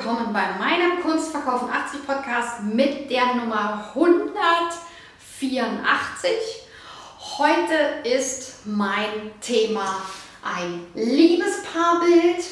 willkommen bei meinem Kunstverkaufen 80 Podcast mit der Nummer 184. Heute ist mein Thema ein Liebespaarbild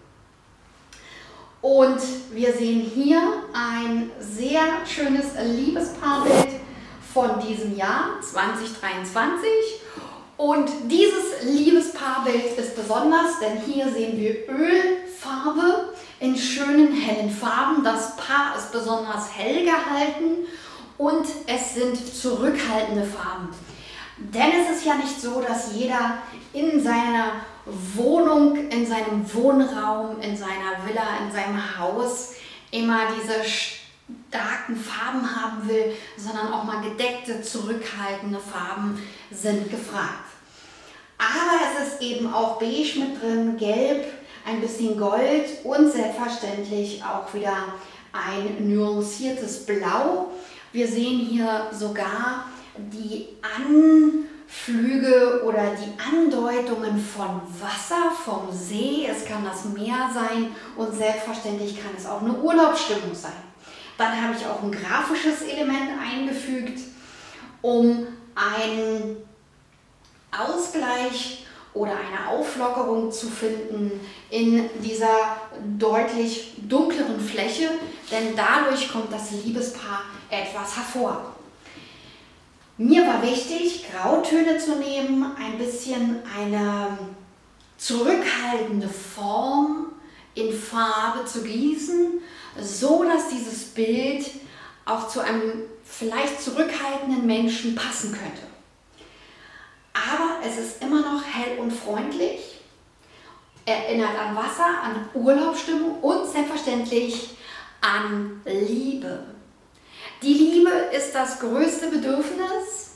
und wir sehen hier ein sehr schönes Liebespaarbild von diesem Jahr 2023. Und dieses Liebespaarbild ist besonders, denn hier sehen wir Ölfarbe in schönen hellen Farben. Das Paar ist besonders hell gehalten und es sind zurückhaltende Farben. Denn es ist ja nicht so, dass jeder in seiner Wohnung, in seinem Wohnraum, in seiner Villa, in seinem Haus immer diese starken Farben haben will, sondern auch mal gedeckte, zurückhaltende Farben sind gefragt. Aber es ist eben auch beige mit drin, gelb, ein bisschen Gold und selbstverständlich auch wieder ein nuanciertes Blau. Wir sehen hier sogar die Anflüge oder die Andeutungen von Wasser, vom See. Es kann das Meer sein und selbstverständlich kann es auch eine Urlaubsstimmung sein. Dann habe ich auch ein grafisches Element eingefügt, um einen Ausgleich oder eine Auflockerung zu finden in dieser deutlich dunkleren Fläche, denn dadurch kommt das Liebespaar etwas hervor. Mir war wichtig, Grautöne zu nehmen, ein bisschen eine zurückhaltende Form in Farbe zu gießen, so dass dieses Bild auch zu einem vielleicht zurückhaltenden Menschen passen könnte. Aber es ist immer noch hell und freundlich, erinnert an Wasser, an Urlaubsstimmung und selbstverständlich an Liebe. Die Liebe ist das größte Bedürfnis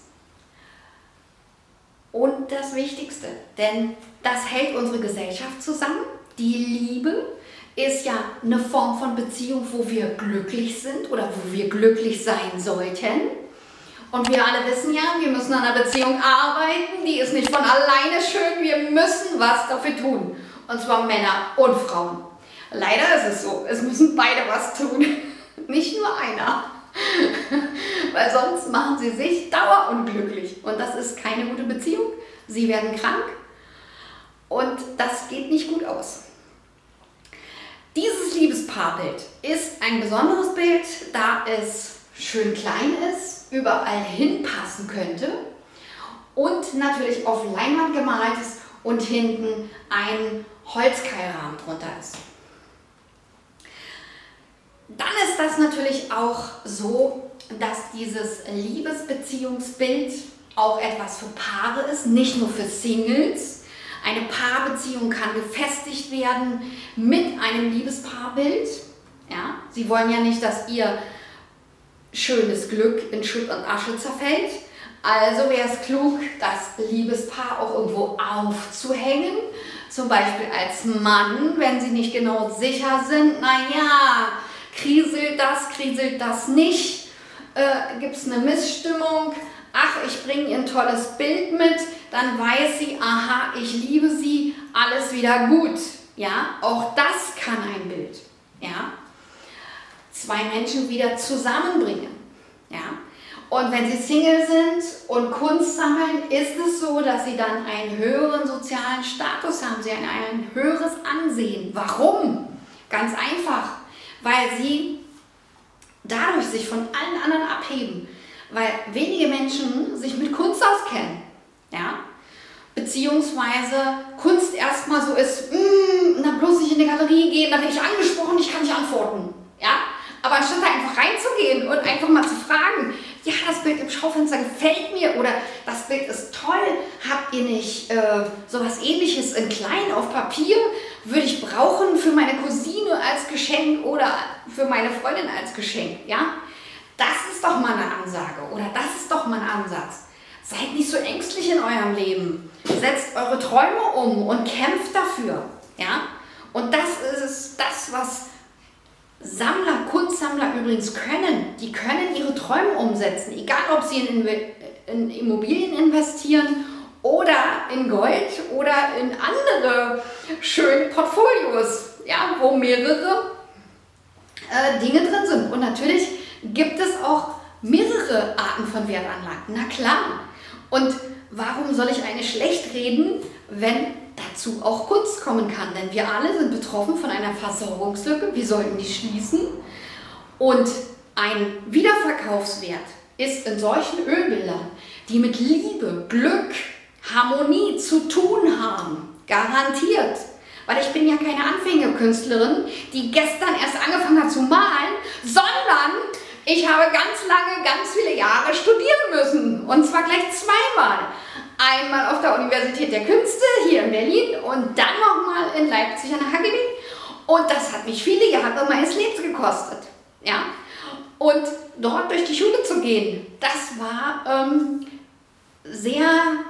und das Wichtigste, denn das hält unsere Gesellschaft zusammen. Die Liebe ist ja eine Form von Beziehung, wo wir glücklich sind oder wo wir glücklich sein sollten. Und wir alle wissen ja, wir müssen an einer Beziehung arbeiten, die ist nicht von alleine schön, wir müssen was dafür tun. Und zwar Männer und Frauen. Leider ist es so, es müssen beide was tun, nicht nur einer. Weil sonst machen sie sich dauerunglücklich. Und das ist keine gute Beziehung, sie werden krank und das geht nicht gut aus. Dieses Liebespaarbild ist ein besonderes Bild, da es schön klein ist, überall hinpassen könnte und natürlich auf Leinwand gemalt ist und hinten ein Holzkeilrahmen drunter ist. Dann ist das natürlich auch so, dass dieses Liebesbeziehungsbild auch etwas für Paare ist, nicht nur für Singles. Eine Paarbeziehung kann gefestigt werden mit einem Liebespaarbild. Ja? Sie wollen ja nicht, dass ihr schönes Glück in Schutt und Asche zerfällt. Also wäre es klug, das Liebespaar auch irgendwo aufzuhängen. Zum Beispiel als Mann, wenn sie nicht genau sicher sind, naja, kriselt das nicht, gibt es eine Missstimmung, ach, ich bringe ihr ein tolles Bild mit, dann weiß sie, aha, ich liebe sie, alles wieder gut. Ja, auch das kann ein Bild. Ja. Zwei Menschen wieder zusammenbringen. Ja? Und wenn sie Single sind und Kunst sammeln, ist es so, dass sie dann einen höheren sozialen Status haben, sie haben ein höheres Ansehen. Warum? Ganz einfach, weil sie dadurch sich von allen anderen abheben, weil wenige Menschen sich mit Kunst auskennen. Ja? Beziehungsweise Kunst erstmal so ist, na bloß nicht in die Galerie gehen, da werde ich angesprochen, ich kann nicht antworten. Ja? Aber anstatt da einfach reinzugehen und einfach mal zu fragen, ja, das Bild im Schaufenster gefällt mir oder das Bild ist toll, habt ihr nicht sowas Ähnliches in klein auf Papier, würde ich brauchen für meine Cousine als Geschenk oder für meine Freundin als Geschenk, ja? Das ist doch mal eine Ansage oder das ist doch mal ein Ansatz. Seid nicht so ängstlich in eurem Leben, setzt eure Träume um und kämpft dafür, ja? Und das ist das, was Sammler, Kunstsammler übrigens können. Die können ihre Träume umsetzen, egal ob sie in Immobilien investieren oder in Gold oder in andere schöne Portfolios, ja, wo mehrere Dinge drin sind. Und natürlich gibt es auch mehrere Arten von Wertanlagen. Na klar. Und warum soll ich eine schlecht reden, wenn dazu auch Kunst kommen kann? Denn wir alle sind betroffen von einer Versorgungslücke. Wir sollten die schließen. Und ein Wiederverkaufswert ist in solchen Ölbildern, die mit Liebe, Glück, Harmonie zu tun haben, garantiert. Weil ich bin ja keine Anfängerkünstlerin, die gestern erst angefangen hat zu malen, sondern ich habe ganz lange, ganz viele Jahre studieren müssen. Und zwar gleich zweimal. Einmal auf der Universität der Künste hier in Berlin und dann nochmal in Leipzig an der HGB. Und das hat mich viele Jahre meines Lebens gekostet. Ja? Und dort durch die Schule zu gehen, das war sehr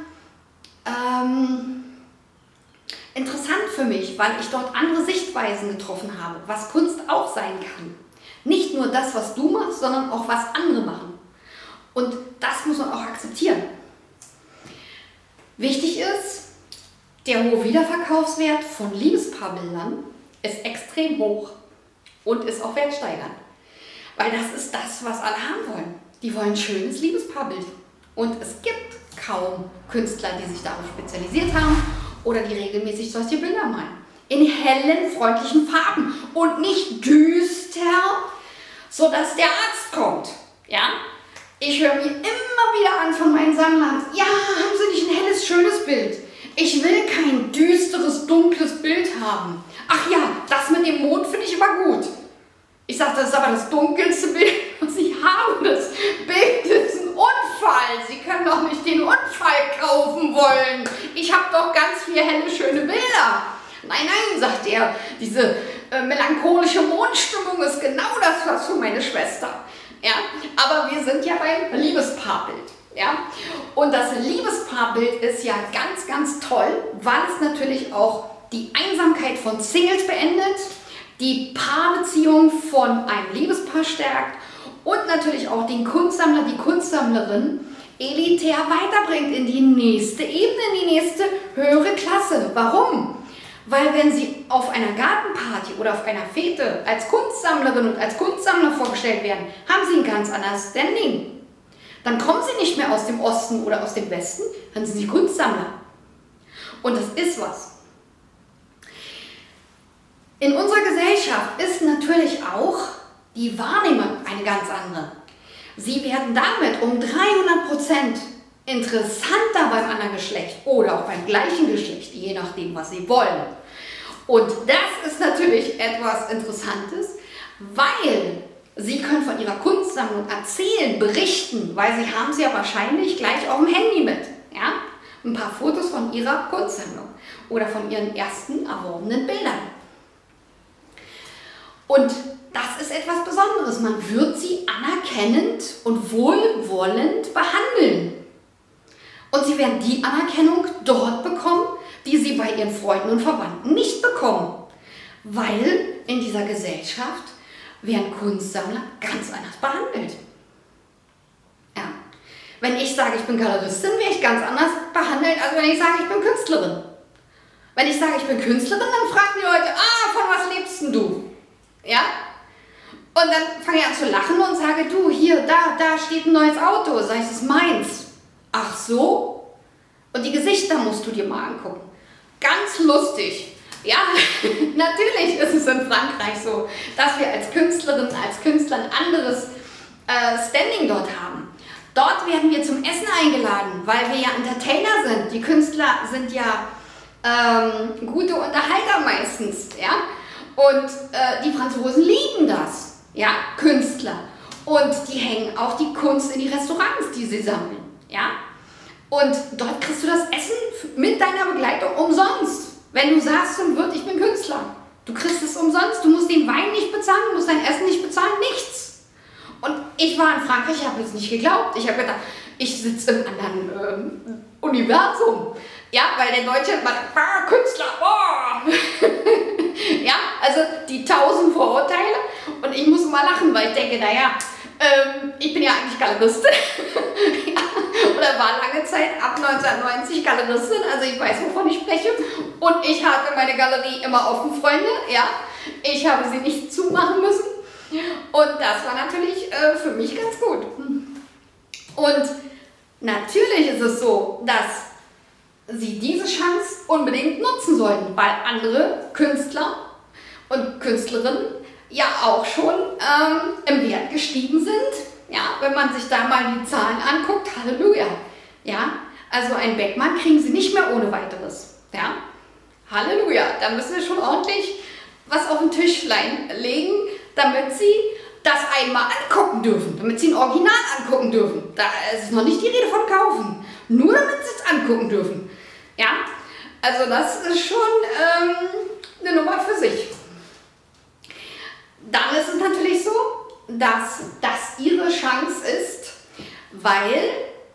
interessant für mich, weil ich dort andere Sichtweisen getroffen habe, was Kunst auch sein kann. Nicht nur das, was du machst, sondern auch was andere machen. Und das muss man auch akzeptieren. Wichtig ist, der hohe Wiederverkaufswert von Liebespaarbildern ist extrem hoch und ist auch wertsteigernd. Weil das ist das, was alle haben wollen. Die wollen ein schönes Liebespaarbild. Und es gibt kaum Künstler, die sich darauf spezialisiert haben oder die regelmäßig solche Bilder malen. In hellen, freundlichen Farben und nicht düster, sodass der Arzt kommt. Ja? Ich höre mir immer wieder an von meinen Sammlern, ja, haben Sie nicht ein helles, schönes Bild? Ich will kein düsteres, dunkles Bild haben. Ach ja, das mit dem Mond finde ich immer gut. Ich sage, das ist aber das dunkelste Bild, was ich habe. Das Bild ist ein Unfall. Sie können doch nicht den Unfall kaufen wollen. Ich habe doch ganz viele helle, schöne Bilder. Nein, nein, sagt er, diese melancholische Mondstimmung ist genau das, was für meine Schwester. Ja, aber wir sind ja beim Liebespaarbild. Ja? Und das Liebespaarbild ist ja ganz, ganz toll, weil es natürlich auch die Einsamkeit von Singles beendet, die Paarbeziehung von einem Liebespaar stärkt und natürlich auch den Kunstsammler, die Kunstsammlerin elitär weiterbringt in die nächste Ebene, in die nächste höhere Klasse. Warum? Weil wenn Sie auf einer Gartenparty oder auf einer Fete als Kunstsammlerin und als Kunstsammler vorgestellt werden, haben Sie ein ganz anderes Standing. Dann kommen Sie nicht mehr aus dem Osten oder aus dem Westen, dann sind Sie Kunstsammler. Und das ist was. In unserer Gesellschaft ist natürlich auch die Wahrnehmung eine ganz andere. Sie werden damit um 300% interessanter beim anderen Geschlecht oder auch beim gleichen Geschlecht, je nachdem, was sie wollen. Und das ist natürlich etwas Interessantes, weil sie können von ihrer Kunstsammlung erzählen, berichten, weil sie haben sie ja wahrscheinlich gleich auf dem Handy mit. Ja? Ein paar Fotos von ihrer Kunstsammlung oder von ihren ersten erworbenen Bildern. Und das ist etwas Besonderes. Man wird sie anerkennend und wohlwollend behandeln. Und sie werden die Anerkennung dort bekommen, die sie bei ihren Freunden und Verwandten nicht bekommen. Weil in dieser Gesellschaft werden Kunstsammler ganz anders behandelt. Ja. Wenn ich sage, ich bin Galeristin, werde ich ganz anders behandelt, als wenn ich sage, ich bin Künstlerin. Wenn ich sage, ich bin Künstlerin, dann fragen die Leute, von was lebst denn du? Ja? Und dann fange ich an zu lachen und sage, du, hier, da steht ein neues Auto. Sag ich, das ist meins. Ach so? Und die Gesichter musst du dir mal angucken. Ganz lustig. Ja, natürlich ist es in Frankreich so, dass wir als Künstlerin, als Künstler ein anderes Standing dort haben. Dort werden wir zum Essen eingeladen, weil wir ja Entertainer sind. Die Künstler sind ja gute Unterhalter meistens. Ja? Und die Franzosen lieben das, ja, Künstler. Und die hängen auch die Kunst in die Restaurants, die sie sammeln. Ja? Und dort kriegst du das Essen mit deiner Begleitung umsonst. Wenn du sagst zum Wirt, ich bin Künstler, du kriegst es umsonst. Du musst den Wein nicht bezahlen, du musst dein Essen nicht bezahlen, nichts. Und ich war in Frankreich, ich habe es nicht geglaubt. Ich habe gedacht, ich sitze im anderen Universum. Ja, weil der Deutsche immer sagt, Künstler, ja, also die 1000 Vorurteile. Und ich muss mal lachen, weil ich denke, naja, ich bin ja eigentlich Galeristin. Ja, oder war lange Zeit, ab 1990 Galeristin, also ich weiß, wovon ich spreche. Und ich hatte meine Galerie immer offen, Freunde. Ja, ich habe sie nicht zumachen müssen. Und das war natürlich für mich ganz gut. Und natürlich ist es so, dass Sie diese Chance unbedingt nutzen sollten, weil andere Künstler und Künstlerinnen ja auch schon im Wert gestiegen sind. Ja, wenn man sich da mal die Zahlen anguckt, Halleluja. Ja, also einen Beckmann kriegen Sie nicht mehr ohne weiteres. Ja, Halleluja. Da müssen wir schon ordentlich was auf den Tischlein legen, damit Sie das einmal angucken dürfen, damit Sie ein Original angucken dürfen. Da ist noch nicht die Rede von kaufen, nur damit Sie es angucken dürfen. Ja, also das ist schon eine Nummer für sich. Dann ist es natürlich so, dass das Ihre Chance ist, weil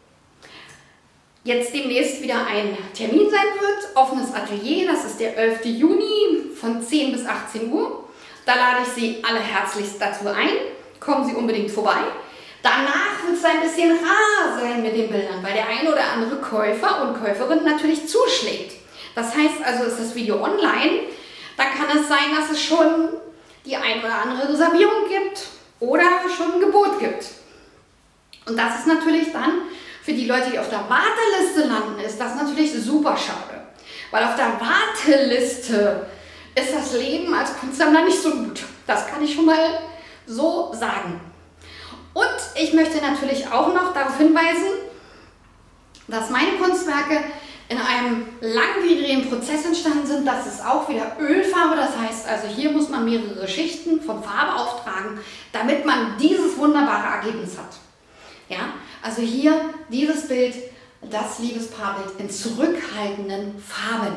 jetzt demnächst wieder ein Termin sein wird, offenes Atelier, das ist der 11. Juni von 10 bis 18 Uhr. Da lade ich Sie alle herzlichst dazu ein. Kommen Sie unbedingt vorbei. Danach wird es ein bisschen rar sein mit den Bildern, weil der ein oder andere Käufer und Käuferin natürlich zuschlägt. Das heißt also, ist das Video online, dann kann es sein, dass es schon die ein oder andere Reservierung gibt oder schon ein Gebot gibt. Und das ist natürlich dann für die Leute, die auf der Warteliste landen, ist das natürlich super schade. Weil auf der Warteliste ist das Leben als Kunstsammler nicht so gut. Das kann ich schon mal so sagen. Und ich möchte natürlich auch noch darauf hinweisen, dass meine Kunstwerke in einem langwierigen Prozess entstanden sind. Das ist auch wieder Ölfarbe. Das heißt also, hier muss man mehrere Schichten von Farbe auftragen, damit man dieses wunderbare Ergebnis hat. Ja, also hier dieses Bild, das Liebespaarbild in zurückhaltenden Farben.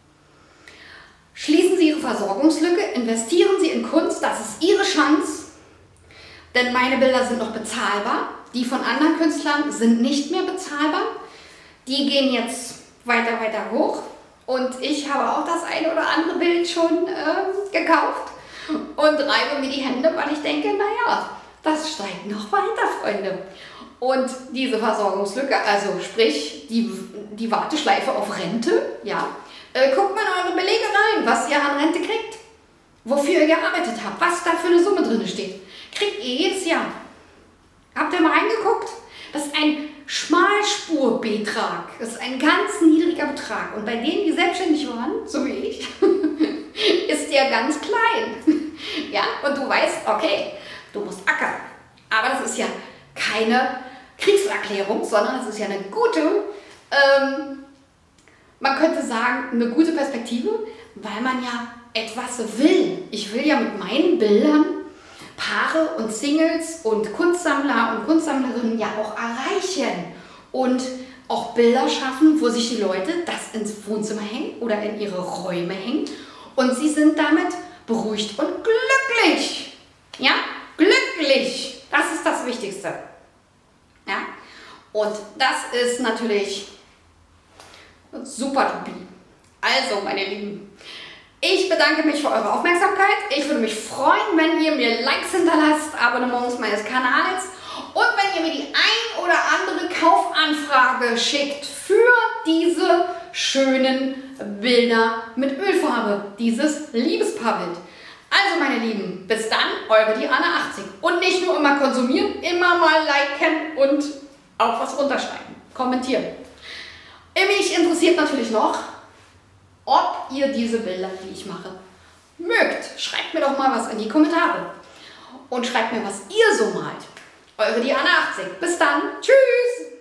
Schließen Sie Ihre Versorgungslücke, investieren Sie in Kunst, das ist Ihre Chance, denn meine Bilder sind noch bezahlbar. Die von anderen Künstlern sind nicht mehr bezahlbar. Die gehen jetzt weiter hoch und ich habe auch das eine oder andere Bild schon gekauft und reibe mir die Hände, weil ich denke, naja, das steigt noch weiter, Freunde. Und diese Versorgungslücke, also sprich die Warteschleife auf Rente, ja, guckt mal in eure Belege rein, was ihr an Rente kriegt, wofür ihr gearbeitet habt, was da für eine Summe drin steht. Kriegt ihr jedes Jahr. Habt ihr mal reingeguckt? Das ist ein Schmalspurbetrag. Das ist ein ganz niedriger Betrag. Und bei denen, die selbstständig waren, so wie ich, ist der ganz klein. Ja, und du weißt, okay, du musst ackern. Aber das ist ja keine Kriegserklärung, sondern es ist ja eine gute, man könnte sagen, eine gute Perspektive, weil man ja etwas will. Ich will ja mit meinen Bildern Paare und Singles und Kunstsammler und Kunstsammlerinnen ja auch erreichen und auch Bilder schaffen, wo sich die Leute das ins Wohnzimmer hängen oder in ihre Räume hängen und sie sind damit beruhigt und glücklich. Ja, glücklich. Das ist das Wichtigste. Ja, und das ist natürlich super dupi. Also, meine Lieben, ich bedanke mich für eure Aufmerksamkeit. Ich würde mich freuen, wenn ihr mir Likes hinterlasst, Abonnements meines Kanals und wenn ihr mir die ein oder andere Kaufanfrage schickt für diese schönen Bilder mit Ölfarbe, dieses Liebespaarbild. Also meine Lieben, bis dann, eure Diana80. Und nicht nur immer konsumieren, immer mal liken und auch was runterschreiben, kommentieren. Mich interessiert natürlich noch, ob ihr diese Bilder, die ich mache, mögt. Schreibt mir doch mal was in die Kommentare. Und schreibt mir, was ihr so malt. Eure Diana80. Bis dann. Tschüss.